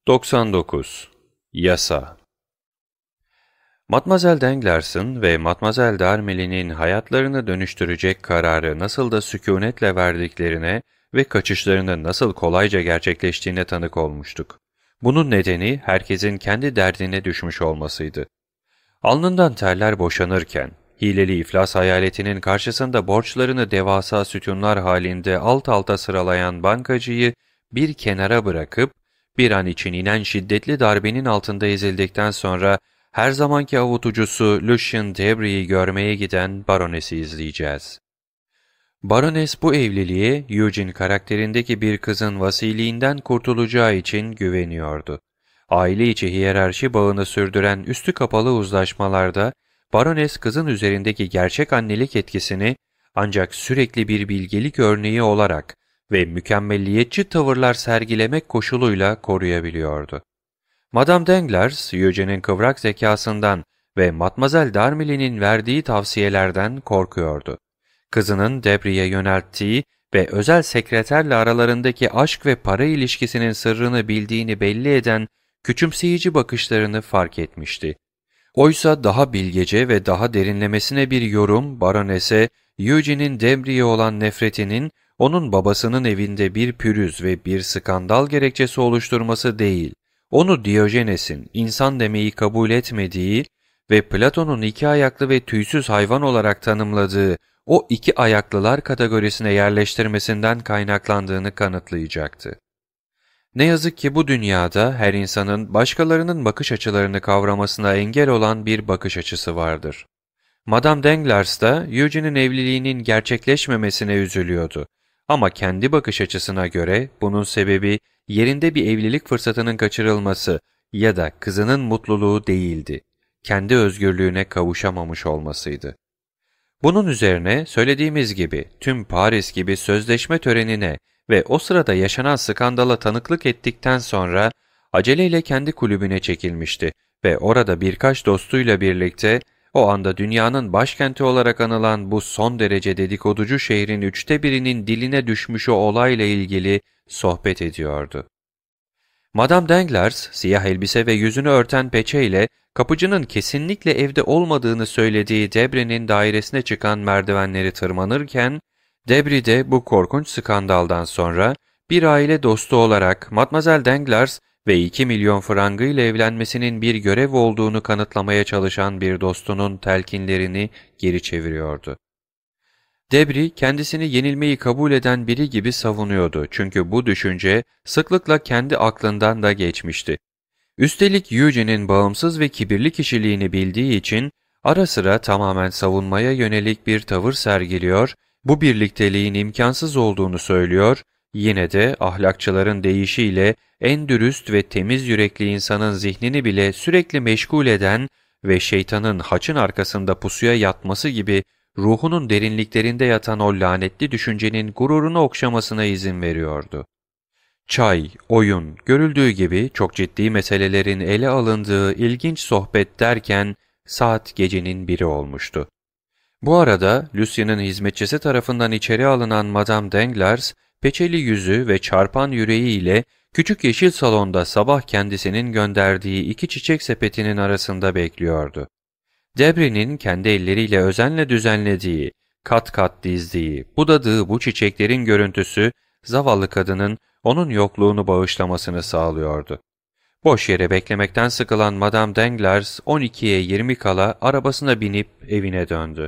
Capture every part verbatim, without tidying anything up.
doksan dokuz. Yasa. Matmazel Danglers'ın ve Matmazel Darmilly'nin hayatlarını dönüştürecek kararı nasıl da sükûnetle verdiklerine ve kaçışlarının nasıl kolayca gerçekleştiğine tanık olmuştuk. Bunun nedeni herkesin kendi derdine düşmüş olmasıydı. Alnından terler boşanırken, hileli iflas hayaletinin karşısında borçlarını devasa sütunlar halinde alt alta sıralayan bankacıyı bir kenara bırakıp, bir an için inen şiddetli darbenin altında ezildikten sonra her zamanki avutucusu Lucien Debris'i görmeye giden Baroness'i izleyeceğiz. Baroness bu evliliğe Eugene karakterindeki bir kızın vasiliğinden kurtulacağı için güveniyordu. Aile içi hiyerarşi bağını sürdüren üstü kapalı uzlaşmalarda Baroness kızın üzerindeki gerçek annelik etkisini ancak sürekli bir bilgelik örneği olarak ve mükemmelliyetçi tavırlar sergilemek koşuluyla koruyabiliyordu. Madame Danglars, Eugene'in kıvrak zekasından ve Mademoiselle Darmilly'nin verdiği tavsiyelerden korkuyordu. Kızının Debris'e yönelttiği ve özel sekreterle aralarındaki aşk ve para ilişkisinin sırrını bildiğini belli eden küçümseyici bakışlarını fark etmişti. Oysa daha bilgece ve daha derinlemesine bir yorum Baroness'e Eugene'in Debris'e olan nefretinin onun babasının evinde bir pürüz ve bir skandal gerekçesi oluşturması değil, onu Diyojenes'in insan demeyi kabul etmediği ve Platon'un iki ayaklı ve tüysüz hayvan olarak tanımladığı o iki ayaklılar kategorisine yerleştirmesinden kaynaklandığını kanıtlayacaktı. Ne yazık ki bu dünyada her insanın başkalarının bakış açılarını kavramasına engel olan bir bakış açısı vardır. Madame Danglars da Eugene'in evliliğinin gerçekleşmemesine üzülüyordu. Ama kendi bakış açısına göre bunun sebebi yerinde bir evlilik fırsatının kaçırılması ya da kızının mutluluğu değildi. Kendi özgürlüğüne kavuşamamış olmasıydı. Bunun üzerine söylediğimiz gibi tüm Paris gibi sözleşme törenine ve o sırada yaşanan skandala tanıklık ettikten sonra aceleyle kendi kulübüne çekilmişti ve orada birkaç dostuyla birlikte o anda dünyanın başkenti olarak anılan bu son derece dedikoducu şehrin üçte birinin diline düşmüş o olayla ilgili sohbet ediyordu. Madame Danglars, siyah elbise ve yüzünü örten peçeyle kapıcının kesinlikle evde olmadığını söylediği Debris'in dairesine çıkan merdivenleri tırmanırken, Debris de bu korkunç skandaldan sonra bir aile dostu olarak Mademoiselle Danglars ve iki milyon frangıyla evlenmesinin bir görev olduğunu kanıtlamaya çalışan bir dostunun telkinlerini geri çeviriyordu. Debris kendisini yenilmeyi kabul eden biri gibi savunuyordu çünkü bu düşünce sıklıkla kendi aklından da geçmişti. Üstelik Eugene'in bağımsız ve kibirli kişiliğini bildiği için ara sıra tamamen savunmaya yönelik bir tavır sergiliyor, bu birlikteliğin imkansız olduğunu söylüyor, yine de ahlakçıların deyişiyle en dürüst ve temiz yürekli insanın zihnini bile sürekli meşgul eden ve şeytanın haçın arkasında pusuya yatması gibi ruhunun derinliklerinde yatan o lanetli düşüncenin gururunu okşamasına izin veriyordu. Çay, oyun, görüldüğü gibi çok ciddi meselelerin ele alındığı ilginç sohbet derken saat gecenin biri olmuştu. Bu arada Lucien'in hizmetçisi tarafından içeri alınan Madame Danglars, peçeli yüzü ve çarpan yüreğiyle küçük yeşil salonda sabah kendisinin gönderdiği iki çiçek sepetinin arasında bekliyordu. Debris'in kendi elleriyle özenle düzenlediği, kat kat dizdiği, budadığı bu çiçeklerin görüntüsü zavallı kadının onun yokluğunu bağışlamasını sağlıyordu. Boş yere beklemekten sıkılan Madame Danglars on ikiye yirmi kala arabasına binip evine döndü.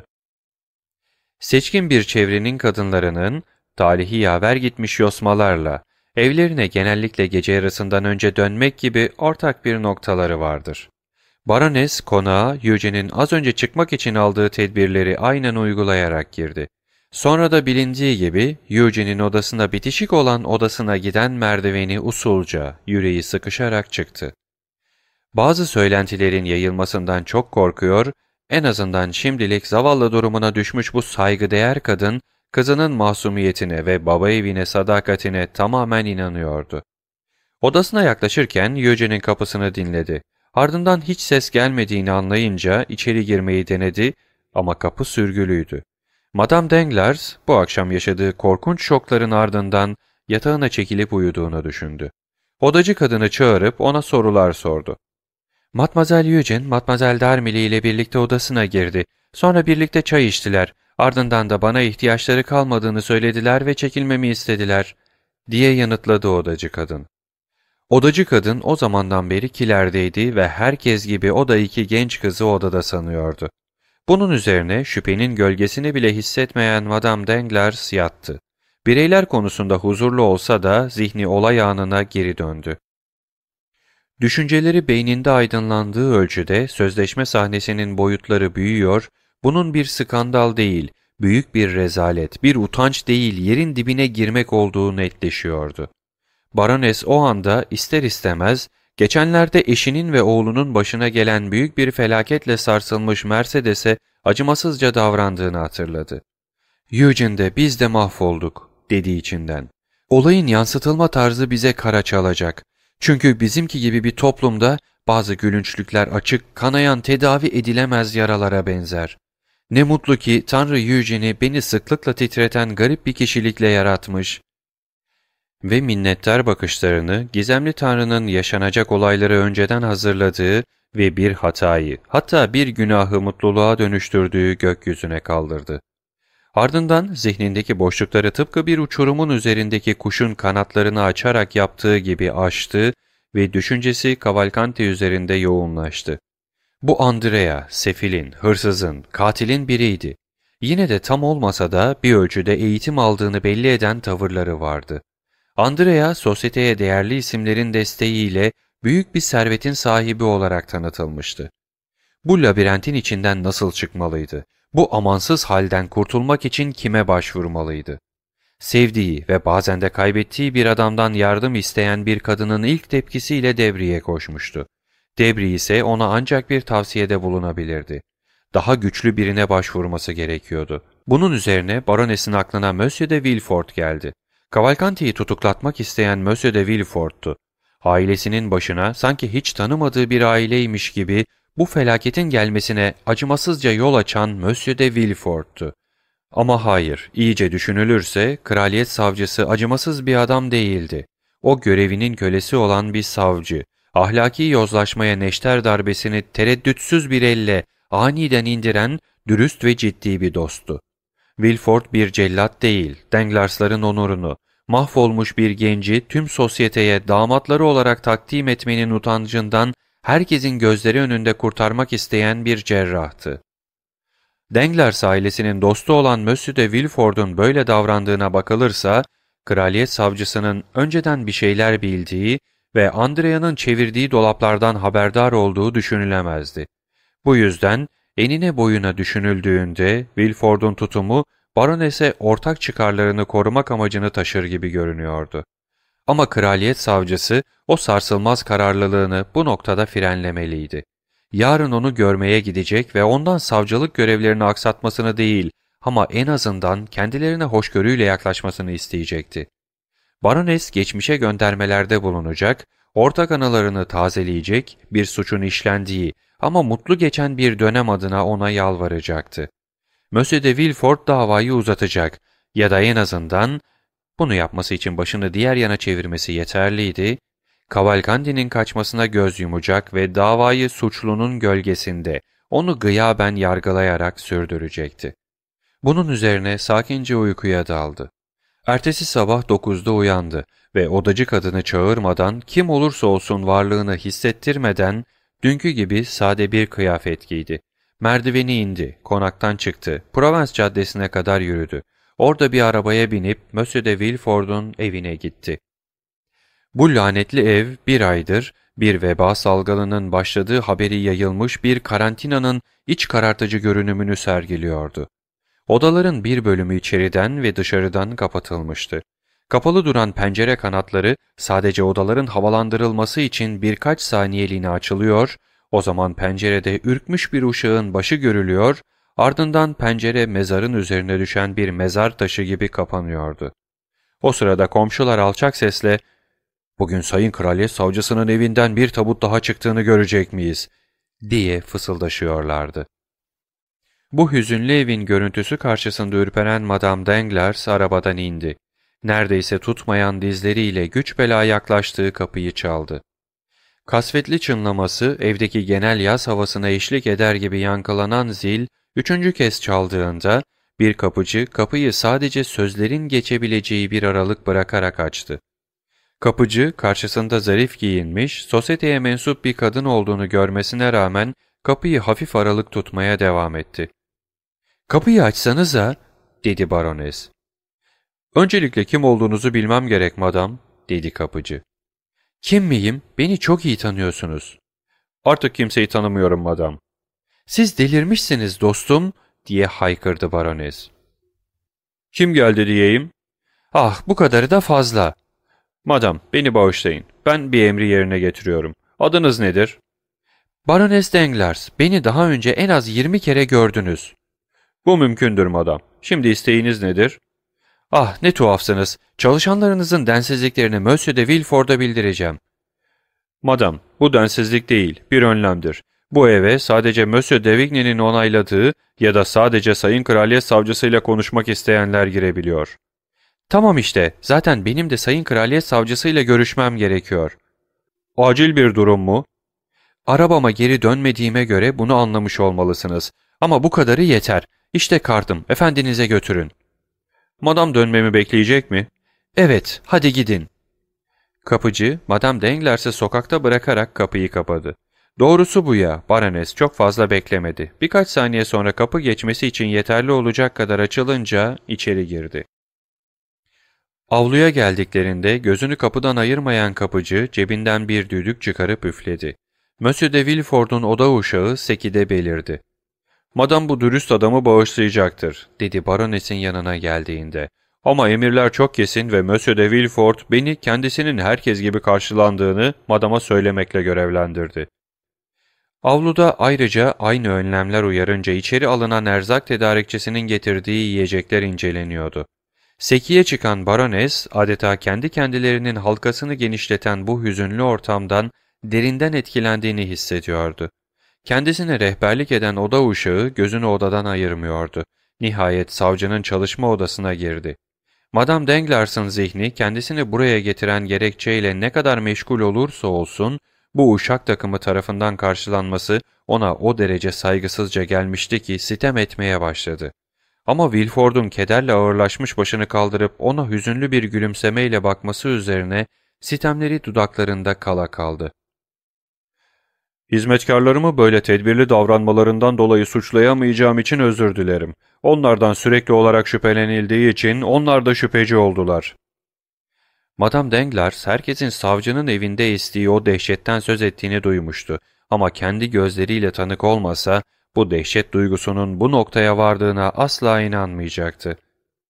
Seçkin bir çevrenin kadınlarının talihi yaver gitmiş yosmalarla evlerine genellikle gece yarısından önce dönmek gibi ortak bir noktaları vardır. Baroness konağa Eugene'in az önce çıkmak için aldığı tedbirleri aynen uygulayarak girdi. Sonra da bilindiği gibi Eugene'in odasına bitişik olan odasına giden merdiveni usulca, yüreği sıkışarak çıktı. Bazı söylentilerin yayılmasından çok korkuyor, en azından şimdilik zavallı durumuna düşmüş bu saygıdeğer kadın, kızının masumiyetine ve baba evine sadakatine tamamen inanıyordu. Odasına yaklaşırken Eugene'in kapısını dinledi. Ardından hiç ses gelmediğini anlayınca içeri girmeyi denedi ama kapı sürgülüydü. Madame Danglars bu akşam yaşadığı korkunç şokların ardından yatağına çekilip uyuduğunu düşündü. Odacı kadını çağırıp ona sorular sordu. Matmazel Eugene, Matmazel Darmilly ile birlikte odasına girdi. Sonra birlikte çay içtiler. Ardından da bana ihtiyaçları kalmadığını söylediler ve çekilmemi istediler, diye yanıtladı odacı kadın. Odacı kadın o zamandan beri kilerdeydi ve herkes gibi o da iki genç kızı odada sanıyordu. Bunun üzerine şüphenin gölgesini bile hissetmeyen Madame Danglars yattı. Bireyler konusunda huzurlu olsa da zihni olay anına geri döndü. Düşünceleri beyninde aydınlandığı ölçüde sözleşme sahnesinin boyutları büyüyor, bunun bir skandal değil, büyük bir rezalet, bir utanç değil, yerin dibine girmek olduğu netleşiyordu. Barones o anda ister istemez, geçenlerde eşinin ve oğlunun başına gelen büyük bir felaketle sarsılmış Mercedes'e acımasızca davrandığını hatırladı. ''Eugene de biz de mahvolduk.'' dedi içinden. ''Olayın yansıtılma tarzı bize kara çalacak. Çünkü bizimki gibi bir toplumda bazı gülünçlükler açık, kanayan, tedavi edilemez yaralara benzer. Ne mutlu ki Tanrı Eugene'i beni sıklıkla titreten garip bir kişilikle yaratmış.'' Ve minnettar bakışlarını gizemli Tanrı'nın yaşanacak olayları önceden hazırladığı ve bir hatayı, hatta bir günahı mutluluğa dönüştürdüğü gökyüzüne kaldırdı. Ardından zihnindeki boşlukları tıpkı bir uçurumun üzerindeki kuşun kanatlarını açarak yaptığı gibi açtı ve düşüncesi Cavalcanti üzerinde yoğunlaştı. Bu Andrea, sefilin, hırsızın, katilin biriydi. Yine de tam olmasa da bir ölçüde eğitim aldığını belli eden tavırları vardı. Andrea, sosyeteye değerli isimlerin desteğiyle büyük bir servetin sahibi olarak tanıtılmıştı. Bu labirentin içinden nasıl çıkmalıydı? Bu amansız halden kurtulmak için kime başvurmalıydı? Sevdiği ve bazen de kaybettiği bir adamdan yardım isteyen bir kadının ilk tepkisiyle Debri'ye koşmuştu. Debri ise ona ancak bir tavsiyede bulunabilirdi. Daha güçlü birine başvurması gerekiyordu. Bunun üzerine Barones'in aklına Monsieur de Villefort geldi. Cavalcanti'yi tutuklatmak isteyen Monsieur de Villefort'tu. Ailesinin başına sanki hiç tanımadığı bir aileymiş gibi bu felaketin gelmesine acımasızca yol açan Monsieur de Villefort'tu. Ama hayır, iyice düşünülürse kraliyet savcısı acımasız bir adam değildi. O görevinin kölesi olan bir savcı, ahlaki yozlaşmaya neşter darbesini tereddütsüz bir elle aniden indiren dürüst ve ciddi bir dosttu. Villefort bir cellat değil, Danglars'ların onurunu, mahvolmuş bir genci tüm sosyeteye damatları olarak takdim etmenin utancından herkesin gözleri önünde kurtarmak isteyen bir cerrahtı. Danglars ailesinin dostu olan Monsieur de Villefort'un böyle davrandığına bakılırsa, kraliyet savcısının önceden bir şeyler bildiği ve Andrea'nın çevirdiği dolaplardan haberdar olduğu düşünülemezdi. Bu yüzden enine boyuna düşünüldüğünde Villefort'un tutumu Barones'e ortak çıkarlarını korumak amacını taşır gibi görünüyordu. Ama kraliyet savcısı o sarsılmaz kararlılığını bu noktada frenlemeliydi. Yarın onu görmeye gidecek ve ondan savcılık görevlerini aksatmasını değil ama en azından kendilerine hoşgörüyle yaklaşmasını isteyecekti. Barones geçmişe göndermelerde bulunacak, ortak anılarını tazeleyecek, bir suçun işlendiği ama mutlu geçen bir dönem adına ona yalvaracaktı. Monsieur de Villefort davayı uzatacak ya da en azından, bunu yapması için başını diğer yana çevirmesi yeterliydi, Cavalcanti'nin kaçmasına göz yumacak ve davayı suçlunun gölgesinde onu gıyaben yargılayarak sürdürecekti. Bunun üzerine sakince uykuya daldı. Ertesi sabah dokuzda uyandı ve odacı kadını çağırmadan, kim olursa olsun varlığını hissettirmeden, dünkü gibi sade bir kıyafet giydi. Merdiveni indi, konaktan çıktı, Provence caddesine kadar yürüdü. Orada bir arabaya binip Monsieur de Villefort'un evine gitti. Bu lanetli ev bir aydır bir veba salgınının başladığı haberi yayılmış bir karantinanın iç karartıcı görünümünü sergiliyordu. Odaların bir bölümü içeriden ve dışarıdan kapatılmıştı. Kapalı duran pencere kanatları sadece odaların havalandırılması için birkaç saniyeliğine açılıyor, o zaman pencerede ürkmüş bir uşağın başı görülüyor, ardından pencere mezarın üzerine düşen bir mezar taşı gibi kapanıyordu. O sırada komşular alçak sesle, "Bugün Sayın Kraliyet Savcısının evinden bir tabut daha çıktığını görecek miyiz?" diye fısıldaşıyorlardı. Bu hüzünlü evin görüntüsü karşısında ürperen Madame Danglars arabadan indi. Neredeyse tutmayan dizleriyle güç bela yaklaştığı kapıyı çaldı. Kasvetli çınlaması evdeki genel yaz havasına eşlik eder gibi yankılanan zil üçüncü kez çaldığında bir kapıcı kapıyı sadece sözlerin geçebileceği bir aralık bırakarak açtı. Kapıcı karşısında zarif giyinmiş, sosyeteye mensup bir kadın olduğunu görmesine rağmen kapıyı hafif aralık tutmaya devam etti. ''Kapıyı açsanıza'' dedi barones. ''Öncelikle kim olduğunuzu bilmem gerek madam'' dedi kapıcı. ''Kim miyim? Beni çok iyi tanıyorsunuz.'' ''Artık kimseyi tanımıyorum madam.'' ''Siz delirmişsiniz dostum'' diye haykırdı barones. ''Kim geldi diyeyim?'' ''Ah, bu kadarı da fazla.'' ''Madam, beni bağışlayın. Ben bir emri yerine getiriyorum. Adınız nedir?'' ''Barones Danglars. Beni daha önce en az yirmi kere gördünüz.'' ''Bu mümkündür madam. Şimdi isteğiniz nedir?'' ''Ah, ne tuhafsınız. Çalışanlarınızın densizliklerini Monsieur de Villefort'a bildireceğim.'' ''Madam, bu densizlik değil, bir önlemdir. Bu eve sadece Monsieur de Vigny'nin onayladığı ya da sadece Sayın Kraliyet Savcısıyla konuşmak isteyenler girebiliyor.'' ''Tamam işte, zaten benim de Sayın Kraliyet Savcısıyla görüşmem gerekiyor.'' ''Acil bir durum mu?'' ''Arabama geri dönmediğime göre bunu anlamış olmalısınız. Ama bu kadarı yeter. İşte kartım, efendinize götürün.'' ''Madam dönmemi bekleyecek mi?'' ''Evet, hadi gidin.'' Kapıcı, Madame Danglers'ı sokakta bırakarak kapıyı kapadı. Doğrusu bu ya, barones çok fazla beklemedi. Birkaç saniye sonra kapı geçmesi için yeterli olacak kadar açılınca içeri girdi. Avluya geldiklerinde gözünü kapıdan ayırmayan kapıcı cebinden bir düdük çıkarıp üfledi. Monsieur de Villefort'un oda uşağı sekide belirdi. ''Madam bu dürüst adamı bağışlayacaktır.'' dedi baronesin yanına geldiğinde. ''Ama emirler çok kesin ve Monsieur de Villefort beni kendisinin herkes gibi karşılandığını madama söylemekle görevlendirdi.'' Avluda ayrıca aynı önlemler uyarınca içeri alınan erzak tedarikçisinin getirdiği yiyecekler inceleniyordu. Sekiye çıkan barones adeta kendi kendilerinin halkasını genişleten bu hüzünlü ortamdan derinden etkilendiğini hissediyordu. Kendisine rehberlik eden oda uşağı gözünü odadan ayırmıyordu. Nihayet savcının çalışma odasına girdi. Madame Danglers'ın zihni kendisini buraya getiren gerekçeyle ne kadar meşgul olursa olsun, bu uşak takımı tarafından karşılanması ona o derece saygısızca gelmişti ki sitem etmeye başladı. Ama Villefort'un kederle ağırlaşmış başını kaldırıp ona hüzünlü bir gülümsemeyle bakması üzerine sitemleri dudaklarında kala kaldı. ''Hizmetkarlarımı böyle tedbirli davranmalarından dolayı suçlayamayacağım için özür dilerim. Onlardan sürekli olarak şüphelenildiği için onlar da şüpheci oldular.'' Madame Danglars herkesin savcının evinde estiği o dehşetten söz ettiğini duymuştu. Ama kendi gözleriyle tanık olmasa bu dehşet duygusunun bu noktaya vardığına asla inanmayacaktı.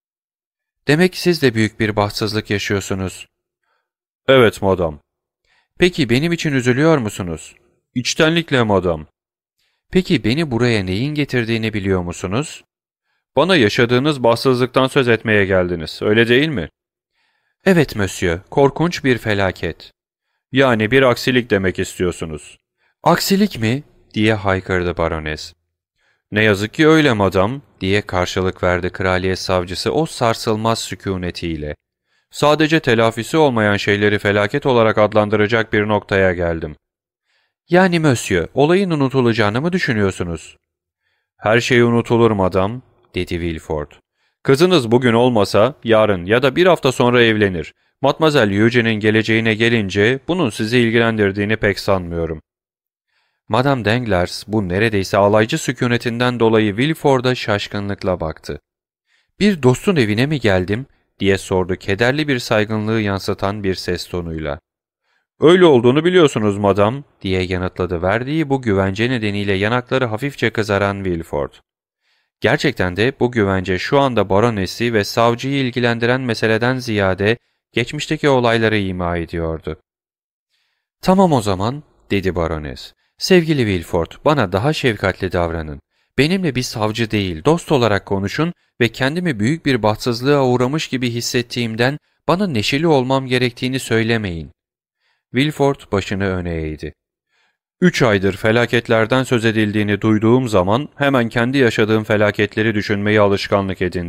''Demek siz de büyük bir bahtsızlık yaşıyorsunuz.'' ''Evet madam.'' ''Peki benim için üzülüyor musunuz?'' ''İçtenlikle madam.'' ''Peki beni buraya neyin getirdiğini biliyor musunuz?'' ''Bana yaşadığınız bahtsızlıktan söz etmeye geldiniz, öyle değil mi?'' ''Evet monsieur, korkunç bir felaket.'' ''Yani bir aksilik demek istiyorsunuz.'' ''Aksilik mi?'' diye haykırdı barones. ''Ne yazık ki öyle madam'' diye karşılık verdi kraliyet savcısı o sarsılmaz sükûnetiyle. ''Sadece telafisi olmayan şeyleri felaket olarak adlandıracak bir noktaya geldim.'' ''Yani monsieur, olayın unutulacağını mı düşünüyorsunuz?'' ''Her şey unutulur madam'' dedi Villefort. ''Kızınız bugün olmasa yarın ya da bir hafta sonra evlenir. Matmazel Eugene'in geleceğine gelince bunun sizi ilgilendirdiğini pek sanmıyorum.'' Madame Danglars bu neredeyse alaycı sükûnetinden dolayı Villefort'a şaşkınlıkla baktı. ''Bir dostun evine mi geldim?'' diye sordu kederli bir saygınlığı yansıtan bir ses tonuyla. ''Öyle olduğunu biliyorsunuz madam'' diye yanıtladı verdiği bu güvence nedeniyle yanakları hafifçe kızaran Villefort. Gerçekten de bu güvence şu anda baronesi ve savcıyı ilgilendiren meseleden ziyade geçmişteki olayları ima ediyordu. ''Tamam o zaman'' dedi barones. ''Sevgili Villefort, bana daha şefkatli davranın. Benimle bir savcı değil, dost olarak konuşun ve kendimi büyük bir bahtsızlığa uğramış gibi hissettiğimden bana neşeli olmam gerektiğini söylemeyin.'' Villefort başını öne eğdi. Üç aydır felaketlerden söz edildiğini duyduğum zaman hemen kendi yaşadığım felaketleri düşünmeyi alışkanlık edindim.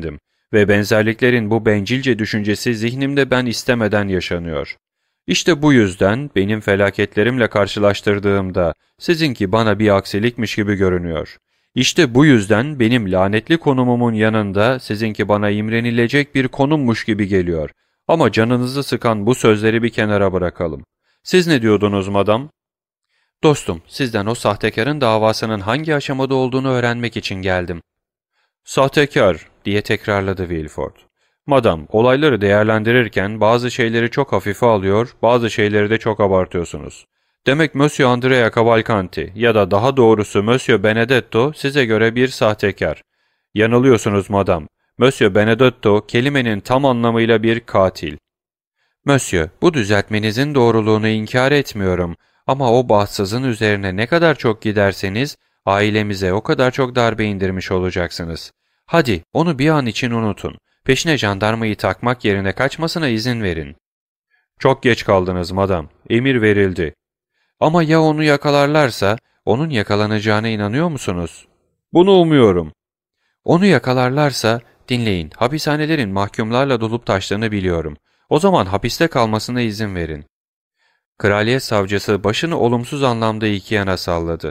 ve benzerliklerin bu bencilce düşüncesi zihnimde ben istemeden yaşanıyor. İşte bu yüzden benim felaketlerimle karşılaştırdığımda sizinki bana bir aksilikmiş gibi görünüyor. İşte bu yüzden benim lanetli konumumun yanında sizinki bana imrenilecek bir konummuş gibi geliyor. Ama canınızı sıkan bu sözleri bir kenara bırakalım. Siz ne diyordunuz madam? Dostum, sizden o sahtekarın davasının hangi aşamada olduğunu öğrenmek için geldim. Sahtekar, diye tekrarladı Villefort. Madam, olayları değerlendirirken bazı şeyleri çok hafife alıyor, bazı şeyleri de çok abartıyorsunuz. Demek Monsieur Andrea Cavalcanti ya da daha doğrusu Monsieur Benedetto size göre bir sahtekar. Yanılıyorsunuz madam. Monsieur Benedetto kelimenin tam anlamıyla bir katil. Monsieur, bu düzeltmenizin doğruluğunu inkar etmiyorum ama o bahtsızın üzerine ne kadar çok giderseniz ailemize o kadar çok darbe indirmiş olacaksınız. Hadi onu bir an için unutun. Peşine jandarmayı takmak yerine kaçmasına izin verin. Çok geç kaldınız madam. Emir verildi. Ama ya onu yakalarlarsa, onun yakalanacağına inanıyor musunuz? Bunu umuyorum. Onu yakalarlarsa, dinleyin, hapishanelerin mahkumlarla dolup taştığını biliyorum. O zaman hapiste kalmasına izin verin. Kraliyet savcısı başını olumsuz anlamda iki yana salladı.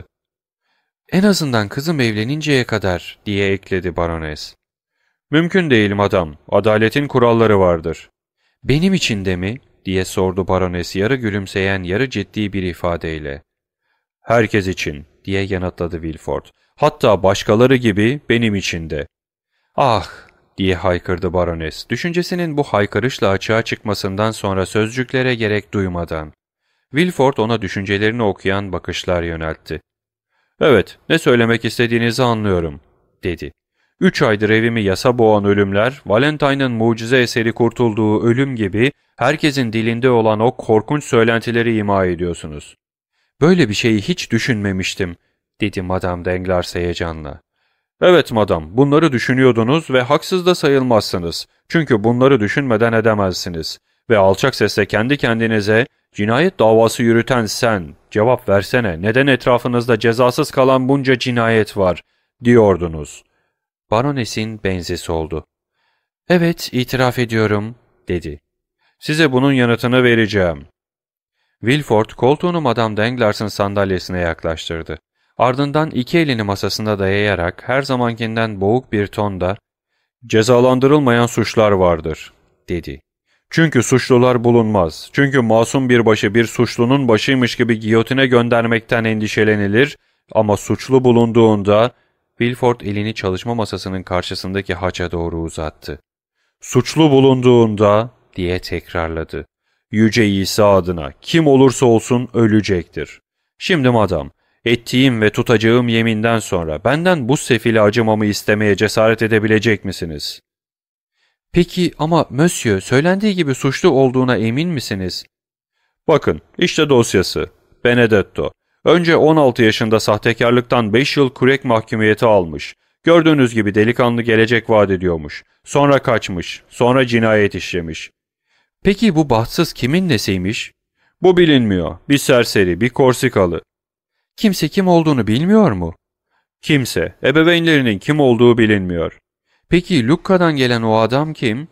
En azından kızım evleninceye kadar, diye ekledi barones. Mümkün değil madam, adaletin kuralları vardır. Benim için de mi? Diye sordu barones yarı gülümseyen yarı ciddi bir ifadeyle. Herkes için, diye yanıtladı Villefort. Hatta başkaları gibi benim için de. Ah, diye haykırdı barones, düşüncesinin bu haykırışla açığa çıkmasından sonra sözcüklere gerek duymadan. Villefort ona düşüncelerini okuyan bakışlar yöneltti. Evet, ne söylemek istediğinizi anlıyorum, dedi. Üç aydır evimi yasa boğan ölümler, Valentine'ın mucize eseri kurtulduğu ölüm gibi herkesin dilinde olan o korkunç söylentileri ima ediyorsunuz. Böyle bir şeyi hiç düşünmemiştim, dedi Madame Danglars heyecanla. Evet madam, bunları düşünüyordunuz ve haksız da sayılmazsınız. Çünkü bunları düşünmeden edemezsiniz. Ve alçak sesle kendi kendinize, cinayet davası yürüten sen, cevap versene, neden etrafınızda cezasız kalan bunca cinayet var, diyordunuz. Baronesin benzi soldu. Evet, itiraf ediyorum, dedi. Size bunun yanıtını vereceğim. Villefort koltuğunu Madame Danglars'ın sandalyesine yaklaştırdı. Ardından iki elini masasına dayayarak her zamankinden boğuk bir tonda "Cezalandırılmayan suçlar vardır," dedi. "Çünkü suçlular bulunmaz. Çünkü masum bir başı bir suçlunun başıymış gibi giyotine göndermekten endişelenilir ama suçlu bulunduğunda..." Villefort elini çalışma masasının karşısındaki haça doğru uzattı. "Suçlu bulunduğunda," diye tekrarladı. "Yüce İsa adına kim olursa olsun ölecektir. Şimdi madam, ettiğim ve tutacağım yeminden sonra benden bu sefile acımamı istemeye cesaret edebilecek misiniz?" "Peki ama Monsieur, söylendiği gibi suçlu olduğuna emin misiniz?" "Bakın, işte dosyası. Benedetto. Önce on altı yaşında sahtekarlıktan beş yıl kürek mahkumiyeti almış. Gördüğünüz gibi delikanlı gelecek vaat ediyormuş. Sonra kaçmış. Sonra cinayet işlemiş." "Peki bu bahtsız kimin nesiymiş?" "Bu bilinmiyor. Bir serseri, bir Korsikalı." "Kimse kim olduğunu bilmiyor mu?" "Kimse. Ebeveynlerinin kim olduğu bilinmiyor." "Peki Lucca'dan gelen o adam kim?"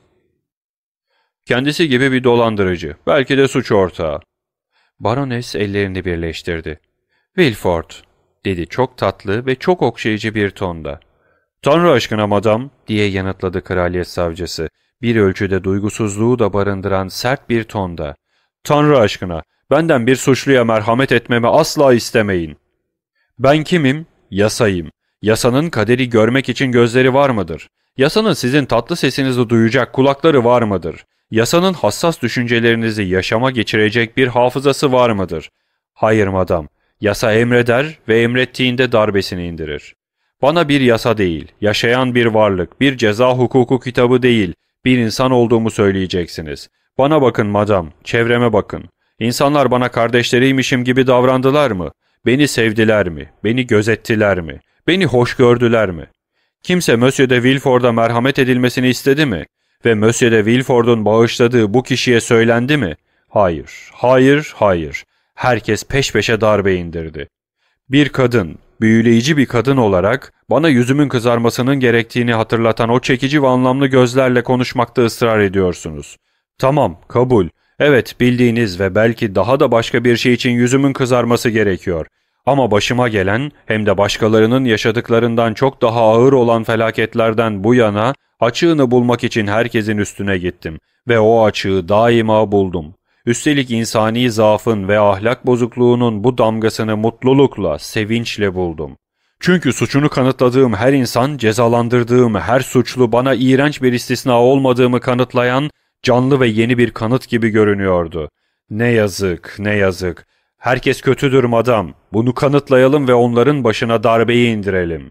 "Kendisi gibi bir dolandırıcı. Belki de suç ortağı." Barones ellerini birleştirdi. "Villefort," dedi çok tatlı ve çok okşayıcı bir tonda. "Tanrı aşkına madam," diye yanıtladı kraliyet savcısı, bir ölçüde duygusuzluğu da barındıran sert bir tonda. "Tanrı aşkına, benden bir suçluya merhamet etmemi asla istemeyin." "Ben kimim? Yasayım. Yasanın kaderi görmek için gözleri var mıdır? Yasanın sizin tatlı sesinizi duyacak kulakları var mıdır? Yasanın hassas düşüncelerinizi yaşama geçirecek bir hafızası var mıdır? Hayır madam. Yasa emreder ve emrettiğinde darbesini indirir. Bana bir yasa değil, yaşayan bir varlık, bir ceza hukuku kitabı değil, bir insan olduğumu söyleyeceksiniz. Bana bakın madam, çevreme bakın. İnsanlar bana kardeşleriymişim gibi davrandılar mı? Beni sevdiler mi? Beni gözettiler mi? Beni hoş gördüler mi? Kimse Monsieur de Villefort'a merhamet edilmesini istedi mi? Ve Monsieur de Villefort'un bağışladığı bu kişiye söylendi mi? Hayır, hayır, hayır. Herkes peş peşe darbe indirdi. Bir kadın, büyüleyici bir kadın olarak Bana yüzümün kızarmasının gerektiğini hatırlatan o çekici ve anlamlı gözlerle konuşmakta ısrar ediyorsunuz. Tamam, kabul. Evet, bildiğiniz ve belki daha da başka bir şey için yüzümün kızarması gerekiyor. Ama başıma gelen hem de başkalarının yaşadıklarından çok daha ağır olan felaketlerden bu yana açığını bulmak için herkesin üstüne gittim ve o açığı daima buldum. Üstelik insani zaafın ve ahlak bozukluğunun bu damgasını mutlulukla, sevinçle buldum. Çünkü suçunu kanıtladığım her insan, cezalandırdığım her suçlu bana iğrenç bir istisna olmadığımı kanıtlayan canlı ve yeni bir kanıt gibi görünüyordu. Ne yazık, ne yazık. Herkes kötüdür madam. Bunu kanıtlayalım ve onların başına darbeyi indirelim.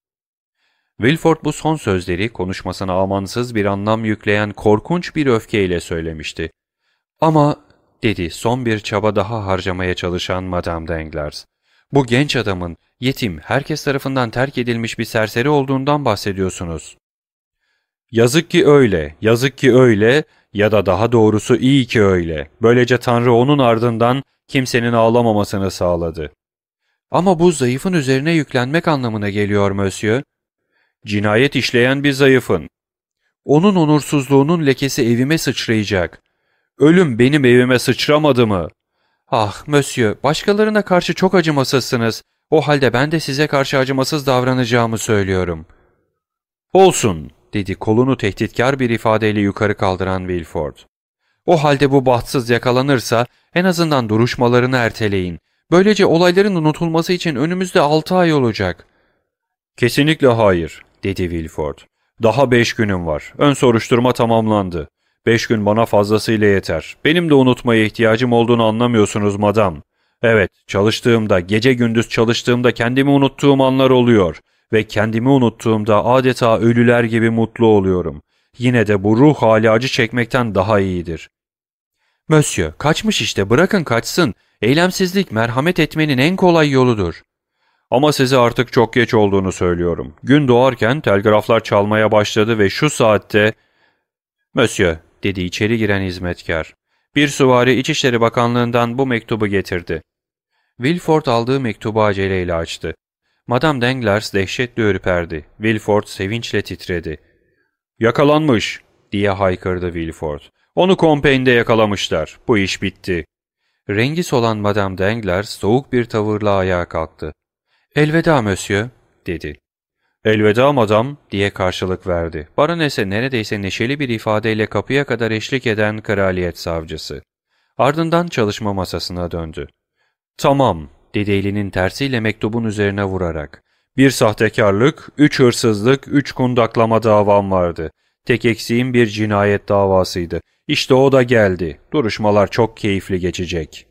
Wilford bu son sözleri konuşmasına amansız bir anlam yükleyen korkunç bir öfkeyle söylemişti. Ama, dedi son bir çaba daha harcamaya çalışan Madame Danglars, bu genç adamın yetim, herkes tarafından terk edilmiş bir serseri olduğundan bahsediyorsunuz. Yazık ki öyle, yazık ki öyle ya da daha doğrusu iyi ki öyle. Böylece Tanrı onun ardından kimsenin ağlamamasını sağladı. Ama bu zayıfın üzerine yüklenmek anlamına geliyor Monsieur. Cinayet işleyen bir zayıfın. Onun onursuzluğunun lekesi evime sıçrayacak. Ölüm benim evime sıçramadı mı? Ah Monsieur, başkalarına karşı çok acımasızsınız. O halde ben de size karşı acımasız davranacağımı söylüyorum. Olsun, dedi kolunu tehditkar bir ifadeyle yukarı kaldıran Wilford. O halde bu bahtsız yakalanırsa en azından duruşmalarını erteleyin. Böylece olayların unutulması için önümüzde altı ay olacak. Kesinlikle hayır, dedi Wilford. Daha beş günüm var. Ön soruşturma tamamlandı. Beş gün bana fazlasıyla yeter. Benim de unutmaya ihtiyacım olduğunu anlamıyorsunuz madam. Evet, çalıştığımda, gece gündüz çalıştığımda kendimi unuttuğum anlar oluyor. Ve kendimi unuttuğumda adeta ölüler gibi mutlu oluyorum. Yine de bu ruh hali acı çekmekten daha iyidir. Monsieur, kaçmış işte, bırakın kaçsın. Eylemsizlik merhamet etmenin en kolay yoludur. Ama size artık çok geç olduğunu söylüyorum. Gün doğarken telgraflar çalmaya başladı ve şu saatte... Monsieur, dedi içeri giren hizmetkar. Bir süvari İçişleri Bakanlığı'ndan bu mektubu getirdi. Wilford aldığı mektubu aceleyle açtı. Madame Danglars dehşetle ürperdi. Wilford sevinçle titredi. ''Yakalanmış!'' diye haykırdı Wilford. ''Onu Compiègne'de yakalamışlar. Bu iş bitti.'' Rengi solan Madame Danglars soğuk bir tavırla ayağa kalktı. ''Elveda Monsieur'' dedi. ''Elveda madam'' diye karşılık verdi. Baronese neredeyse neşeli bir ifadeyle kapıya kadar eşlik eden kraliyet savcısı. Ardından çalışma masasına döndü. ''Tamam'' dedi elinin tersiyle mektubun üzerine vurarak. ''Bir sahtekarlık, üç hırsızlık, üç kundaklama davam vardı. Tek eksiğim bir cinayet davasıydı. İşte o da geldi. Duruşmalar çok keyifli geçecek.''